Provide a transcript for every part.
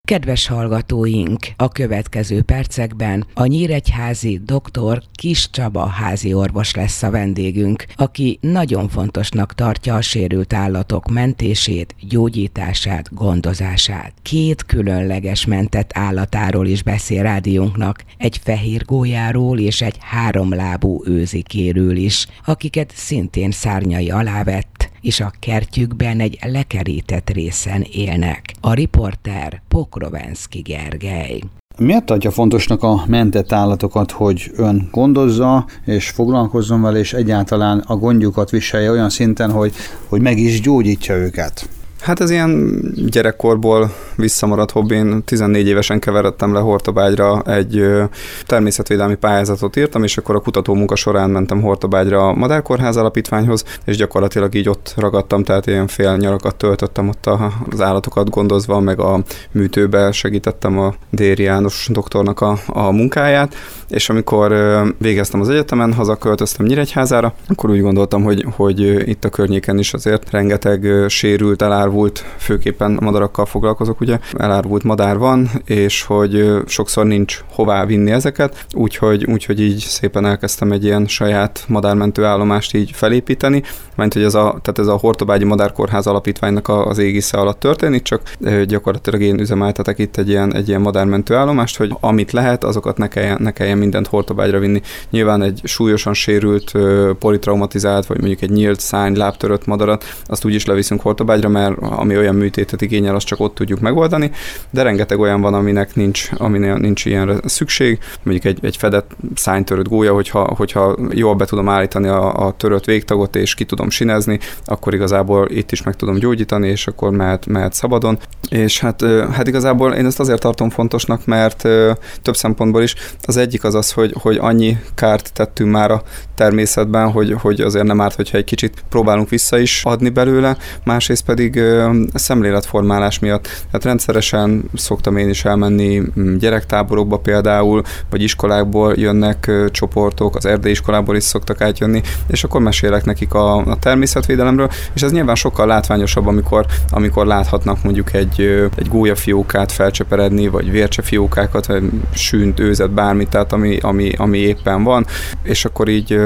Kedves hallgatóink, a következő percekben a nyíregyházi dr. Kiss Csaba házi orvos lesz a vendégünk, aki nagyon fontosnak tartja a sérült állatok mentését, gyógyítását, gondozását. 2 különleges mentett állatáról is beszél rádiónknak, egy fehér gólyáról és egy 3 lábú őzikéről is, akiket szintén szárnyai alá vett, és a kertjükben egy lekerített részen élnek. A riporter Pokrovenszky Gergely. Miért tartja fontosnak a mentett állatokat, hogy ön gondozza és foglalkozzon vele, és egyáltalán a gondjukat viselje olyan szinten, hogy meg is gyógyítja őket? Hát ez ilyen gyerekkorból visszamaradt hobbin. 14 évesen keveredtem le Hortobágyra, egy természetvédelmi pályázatot írtam, és akkor a kutatómunka során mentem Hortobágyra a Madárkórház Alapítványhoz, és gyakorlatilag így ott ragadtam, tehát ilyen fél nyarakat töltöttem ott az állatokat gondozva, meg a műtőbe segítettem a Déri János doktornak a munkáját, és amikor végeztem az egyetemen, hazaköltöztem Nyíregyházára, akkor úgy gondoltam, hogy itt a környéken is azért rengeteg sérült, elárvult, főképpen madarakkal foglalkozok, ugye, elárvult madár van, és hogy sokszor nincs hová vinni ezeket, úgyhogy így szépen elkezdtem egy ilyen saját madármentő állomást így felépíteni, mert hogy ez a Hortobágyi Madárkórház Alapítványnak az égisze alatt történik, csak gyakorlatilag én üzemeltetek itt egy ilyen madármentő állomást, hogy amit lehet, azokat ne kelljen mindent Hortobágyra vinni. Nyilván egy súlyosan sérült, politraumatizált, vagy mondjuk egy nyílt szárny, lábtörött madarat, azt úgy is leviszünk Hortobágyra, mert ami olyan műtétet igényel, azt csak ott tudjuk megoldani, de rengeteg olyan van, aminél nincs ilyenre szükség. Mondjuk egy fedett szárnytörött gólya, hogyha jól be tudom állítani a törött végtagot, és ki tudom sinezni, akkor igazából itt is meg tudom gyógyítani, és akkor mehet szabadon. És hát igazából én ezt azért tartom fontosnak, mert több szempontból is. Az egyik az, hogy annyi kárt tettünk már a természetben, hogy azért nem árt, hogyha egy kicsit próbálunk vissza is adni belőle, másrészt pedig szemléletformálás miatt. Tehát rendszeresen szoktam én is elmenni gyerektáborokba például, vagy iskolákból jönnek csoportok, az erdei iskolából is szoktak átjönni, és akkor mesélek nekik a természetvédelemről, és ez nyilván sokkal látványosabb, amikor láthatnak mondjuk egy gólyafiókát felcseperedni, vagy vércsefiókákat, vagy sűnt, őzet, bármit, tehát ami éppen van, és akkor így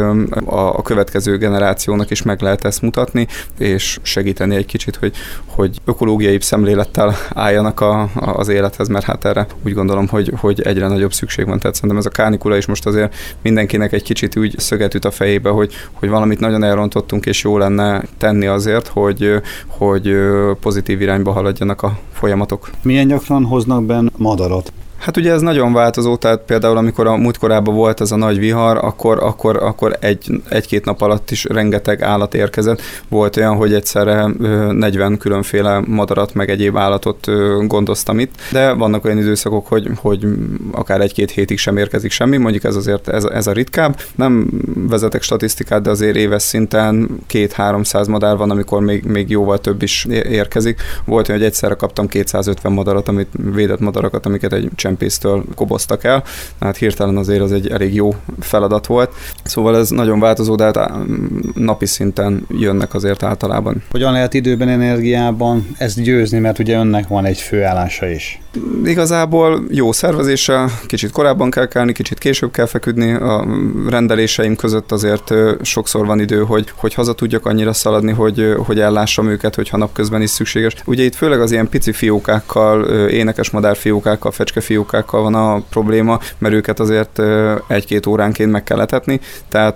a következő generációnak is meg lehet ezt mutatni, és segíteni egy kicsit, hogy ökológiai szemlélettel álljanak az élethez, mert hát erre úgy gondolom, hogy egyre nagyobb szükség van. Tehát szerintem ez a kánikula is most azért mindenkinek egy kicsit úgy szöget üt a fejébe, hogy valamit nagyon elrontottunk, és jó lenne tenni azért, hogy pozitív irányba haladjanak a folyamatok. Milyen gyakran hoznak benn madarat? Hát ugye ez nagyon változó, tehát például amikor a múltkorában volt ez a nagy vihar, akkor egy-két nap alatt is rengeteg állat érkezett. Volt olyan, hogy egyszerre 40 különféle madarat meg egyéb állatot gondoztam itt, de vannak olyan időszakok, hogy akár 1-2 hétig sem érkezik semmi, mondjuk ez azért ez a ritkább. Nem vezetek statisztikát, de azért éves szinten 200-300 madár van, amikor még jóval több is érkezik. Volt olyan, hogy egyszerre kaptam 250 madarat, védett madarakat, amiket egy csempésztől koboztak el. Hát hirtelen azért az egy elég jó feladat volt. Szóval ez nagyon változó, de hát napi szinten jönnek azért általában. Hogyan lehet időben, energiában ezt győzni, mert ugye önnek van egy főállása is? Igazából jó szervezéssel, kicsit korábban kell kelni, kicsit később kell feküdni. A rendeléseim között azért sokszor van idő, hogy haza tudjak annyira szaladni, hogy ellássam őket, hogyha napközben is szükséges. Ugye itt főleg az ilyen pici fiókákkal, énekesmadár fiókákkal, fecske fiókákkal van a probléma, mert őket azért 1-2 óránként meg kell etetni, tehát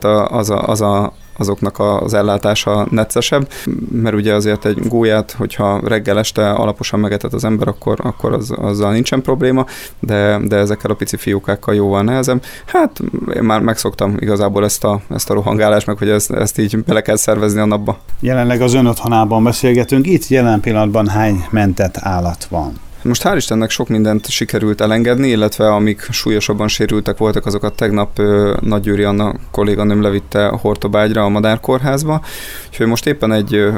azoknak az ellátása neccesebb, mert ugye azért egy gólyát, hogyha reggel este alaposan megetet az ember, akkor azzal nincsen probléma, de ezekkel a pici fiókákkal jóval nehezebb. Hát én már megszoktam igazából ezt a rohangálást, meg hogy ezt így bele kell szervezni a napba. Jelenleg az ön otthonában beszélgetünk, itt jelen pillanatban hány mentett állat van? Most hál' Istennek sok mindent sikerült elengedni, illetve amik súlyosabban sérültek voltak, azokat tegnap Nagygyőri Anna kolléganőm levitte Hortobágyra, a Madárkórházba. Úgyhogy most éppen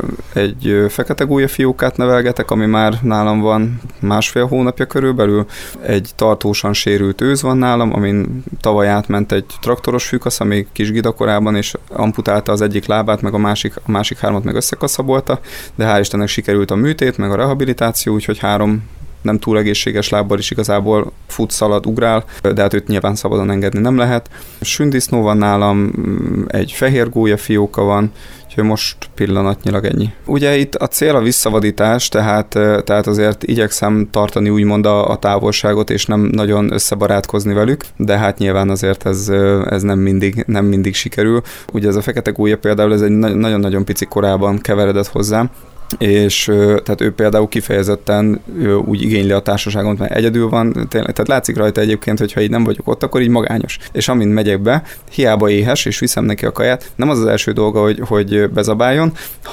egy fekete gólyafiókát nevelgetek, ami már nálam van 1,5 hónapja körülbelül. Egy tartósan sérült őz van nálam, amin tavaly átment egy traktoros fűkasza, még kis gidakorában, és amputálta az egyik lábát, meg a másik 3-at meg összekaszabolta, de hál' Istennek sikerült a műtét, meg a rehabilitáció, úgyhogy 3 nem túl egészséges lábbal is igazából fut, szalad, ugrál, de hát őt nyilván szabadon engedni nem lehet. Sündisznó van nálam, egy fehér gólya fióka van, úgyhogy most pillanatnyilag ennyi. Ugye itt a cél a visszavadítás, tehát azért igyekszem tartani úgymond a távolságot, és nem nagyon összebarátkozni velük, de hát nyilván azért ez nem mindig sikerül. Ugye ez a fekete gólya például ez egy nagyon-nagyon pici korában keveredett hozzám, és tehát ő például kifejezetten úgy igényli a társaságot, mert egyedül van, tényleg, tehát látszik rajta egyébként, hogy ha így nem vagyok ott, akkor így magányos. És amint megyek be, hiába éhes, és viszem neki a kaját, nem az első dolga, hogy bezabáljon,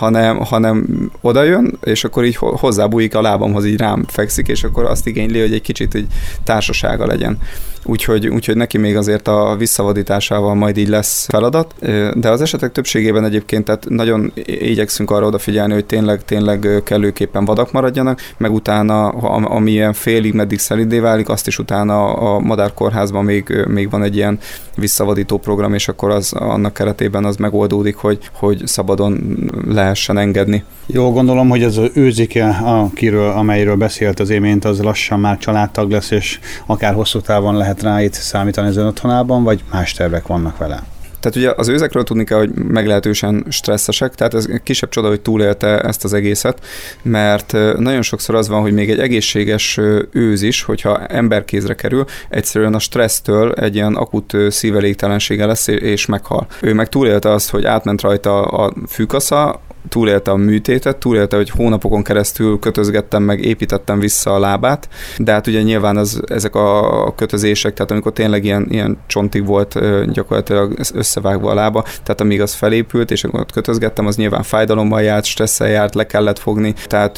hanem odajön, és akkor így hozzábújik a lábamhoz, így rám fekszik, és akkor azt igényli, hogy egy kicsit így társasága legyen. Úgyhogy neki még azért a visszavadításával majd így lesz feladat, de az esetek többségében egyébként tehát nagyon igyekszünk arra odafigyelni, hogy tényleg kellőképpen vadak maradjanak, meg utána, ami ilyen félig meddig szelíddé válik, azt is utána a madárkórházban még van egy ilyen visszavadító program, és akkor annak keretében az megoldódik, hogy szabadon lehessen engedni. Jól gondolom, hogy ez az őzike, amelyről beszélt az imént, az lassan már családtag lesz, és akár hosszú távon lehet rá itt számítani az ön otthonában, vagy más tervek vannak vele? Tehát ugye az őzekről tudni kell, hogy meglehetősen stresszesek, tehát ez kisebb csoda, hogy túlélte ezt az egészet, mert nagyon sokszor az van, hogy még egy egészséges őz is, hogyha emberkézre kerül, egyszerűen a stressztől egy ilyen akut szívelégtelensége lesz, és meghal. Ő meg túlélte azt, hogy átment rajta a fűkasza, túlélte a műtétet, túlélte, hogy hónapokon keresztül kötözgettem meg, építettem vissza a lábát, de hát ugye nyilván ezek a kötözések, tehát amikor tényleg ilyen csontig volt gyakorlatilag összevágva a lába, tehát amíg az felépült, és akkor ott kötözgettem, az nyilván fájdalommal járt, stresszel járt, le kellett fogni, tehát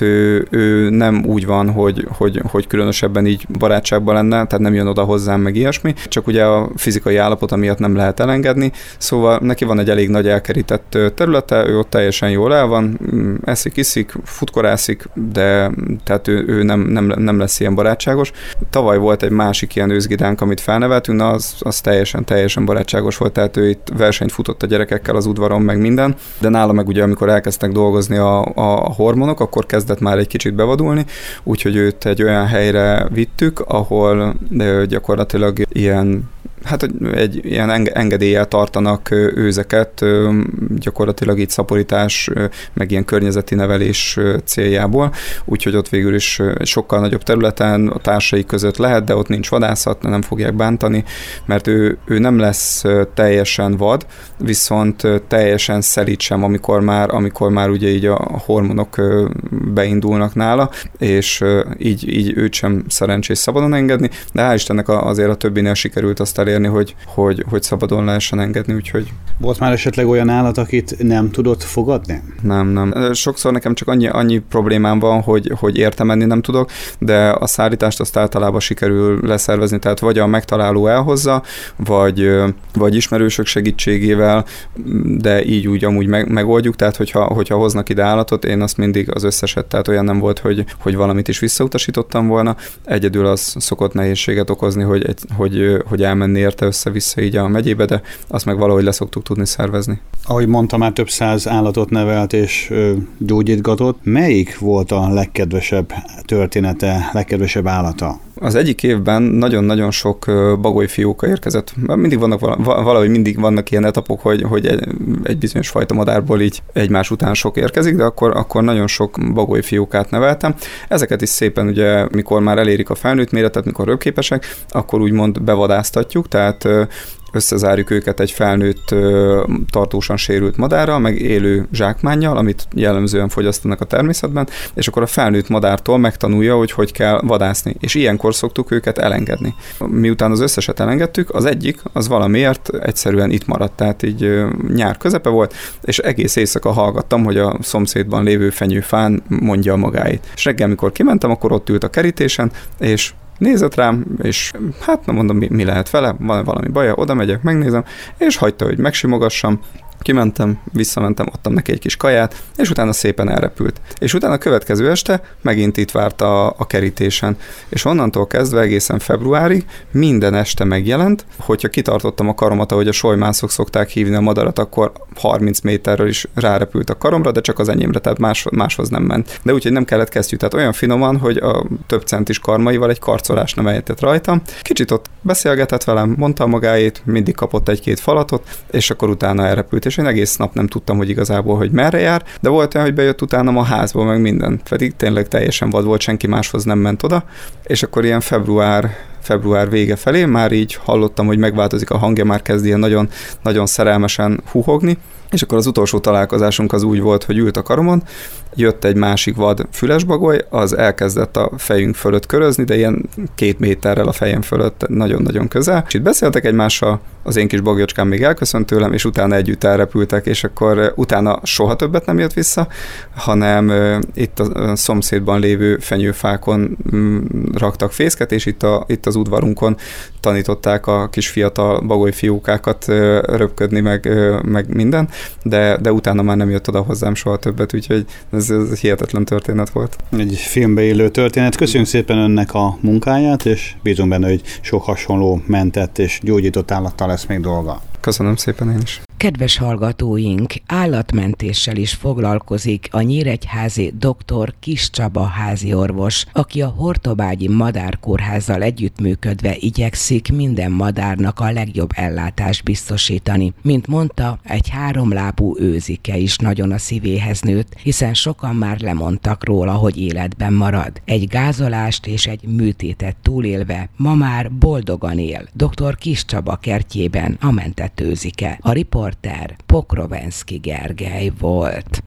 ő nem úgy van, hogy különösebben így barátságban lenne, tehát nem jön oda hozzám, meg ilyesmi, csak ugye a fizikai állapota miatt nem lehet elengedni, szóval neki van egy elég nagy elkerített területe, ő ott teljesen jól el van, eszik, iszik, futkorászik, de tehát ő nem lesz ilyen barátságos. Tavaly volt egy másik ilyen őzgidánk, amit felneveltünk, az teljesen barátságos volt, tehát ő itt versenyt futott a gyerekekkel az udvaron, meg minden, de nála meg ugye, amikor elkezdtek dolgozni a hormonok, akkor kezdett már egy kicsit bevadulni, úgyhogy őt egy olyan helyre vittük, ahol gyakorlatilag egy ilyen engedéllyel tartanak őzeket, gyakorlatilag így szaporítás, meg ilyen környezeti nevelés céljából, úgyhogy ott végül is sokkal nagyobb területen a társai között lehet, de ott nincs vadászat, nem fogják bántani, mert ő nem lesz teljesen vad, viszont teljesen szelíd sem, amikor már ugye így a hormonok beindulnak nála, és így őt sem szerencsés szabadon engedni, de hál' Istennek azért a többinél sikerült azt elérni, hogy szabadon lehessen engedni, úgyhogy... Volt már esetleg olyan állat, akit nem tudott fogadni? Nem. Sokszor nekem csak annyi problémám van, hogy értem menni nem tudok, de a szállítást azt általában sikerül leszervezni, tehát vagy a megtaláló elhozza, vagy ismerősök segítségével, de így úgy amúgy megoldjuk, tehát hogyha hoznak ide állatot, én azt mindig az összeset, tehát olyan nem volt, hogy valamit is visszautasítottam volna, egyedül az szokott nehézséget okozni, hogy elmenni érte össze-vissza így a megyébe, de azt meg valahogy leszoktuk tudni szervezni. Ahogy mondta, már több száz állatot nevelt és gyógyítgatott. Melyik volt a legkedvesebb története, legkedvesebb állata? Az egyik évben nagyon-nagyon sok bagolyfióka érkezett. Mindig vannak ilyen etapok, hogy egy bizonyos fajta madárból így egymás után sok érkezik, de akkor nagyon sok bagolyfiókát neveltem. Ezeket is szépen ugye, mikor már elérik a felnőtt méretet, mikor röpképesek, akkor úgymond bevadáztatjuk, tehát összezárjuk őket egy felnőtt, tartósan sérült madárral, meg élő zsákmánnyal, amit jellemzően fogyasztanak a természetben, és akkor a felnőtt madártól megtanulja, hogy kell vadászni. És ilyenkor szoktuk őket elengedni. Miután az összeset elengedtük, az egyik, az valamiért egyszerűen itt maradt, tehát így nyár közepe volt, és egész éjszaka hallgattam, hogy a szomszédban lévő fenyőfán mondja a magáit. És reggel, amikor kimentem, akkor ott ült a kerítésen, és nézett rám, és hát nem mondom, mi lehet vele, van valami baja, oda megyek, megnézem, és hagyta, hogy megsimogassam, Kimentem, visszamentem, adtam neki egy kis kaját, és utána szépen elrepült. És utána a következő este megint itt várt a kerítésen. És onnantól kezdve egészen februárig minden este megjelent, hogyha kitartottam a karomat, ahogy a solymászok szokták hívni a madarat, akkor 30 méterről is rárepült a karomra, de csak az enyémre, tehát máshoz nem ment. De úgyhogy nem kellett kesztyű, tehát olyan finoman, hogy a több centis karmaival egy karcolás nem ejtett rajtam. Kicsit ott beszélgetett velem, mondta magáét, mindig kapott egy-két falatot, és akkor utána elrepült, és én egész nap nem tudtam, hogy igazából, hogy merre jár, de volt olyan, hogy bejött utánam a házból, meg minden, pedig tényleg teljesen vad volt, senki máshoz nem ment oda, és akkor ilyen február vége felé már így hallottam, hogy megváltozik a hangja, már kezd ilyen nagyon, nagyon szerelmesen húhogni, és akkor az utolsó találkozásunk az úgy volt, hogy ült a karomon, jött egy másik vad fülesbagoly, az elkezdett a fejünk fölött körözni, de ilyen 2 méterrel a fejem fölött, nagyon-nagyon közel. És itt beszéltek egymással, az én kis bagyocskám még elköszönt tőlem, és utána együtt elrepültek, és akkor utána soha többet nem jött vissza, hanem itt a szomszédban lévő fenyőfákon raktak fészket, és itt az udvarunkon tanították a kis fiatal bagolyfiókákat röpködni, meg minden, de utána már nem jött oda hozzám soha többet, úgyhogy ez hihetetlen történet volt. Egy filmbe élő történet. Köszönjük szépen önnek a munkáját, és bízom benne, hogy sok hasonló mentett és gyógyított állattal lesz még dolga. Köszönöm szépen én is. Kedves hallgatóink, állatmentéssel is foglalkozik a nyíregyházi dr. Kiss Csaba háziorvos, aki a Hortobágyi Madárkórházzal együttműködve igyekszik minden madárnak a legjobb ellátást biztosítani. Mint mondta, egy 3 lábú őzike is nagyon a szívéhez nőtt, hiszen sokan már lemondtak róla, hogy életben marad. Egy gázolást és egy műtétet túlélve ma már boldogan él. Dr. Kiss Csaba kertjében a mentett őzike. A riporter Pokrovenszky Gergely volt.